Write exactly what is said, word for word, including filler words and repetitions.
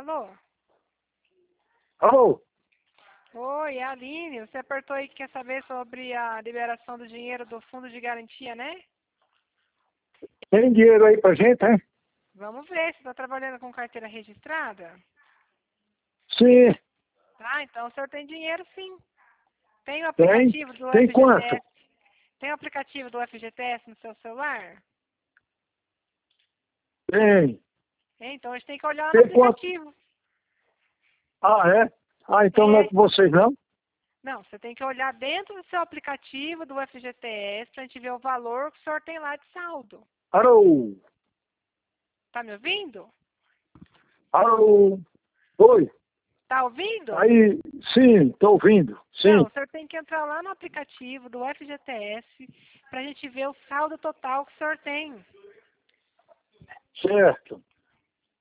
Alô? Alô? Oi, é a Aline. Você apertou aí que quer saber sobre a liberação do dinheiro do fundo de garantia, né? Tem dinheiro aí pra gente, hein? Vamos ver, você está trabalhando com carteira registrada? Sim, Tá, então o senhor tem dinheiro sim. Tem o tem. aplicativo do Tem quanto? F G T S? Tem o aplicativo do F G T S no seu celular? Tem. É, então a gente tem que olhar no Tem quanto? aplicativo. Ah, é? Ah, então não é É. com vocês, não? Não, você tem que olhar dentro do seu aplicativo do F G T S para a gente ver o valor que o senhor tem lá de saldo. Alô? Tá me ouvindo? Alô? Oi? Tá ouvindo? Aí, sim, tô ouvindo. Não, Sim, o senhor tem que entrar lá no aplicativo do F G T S para a gente ver o saldo total que o senhor tem. certo.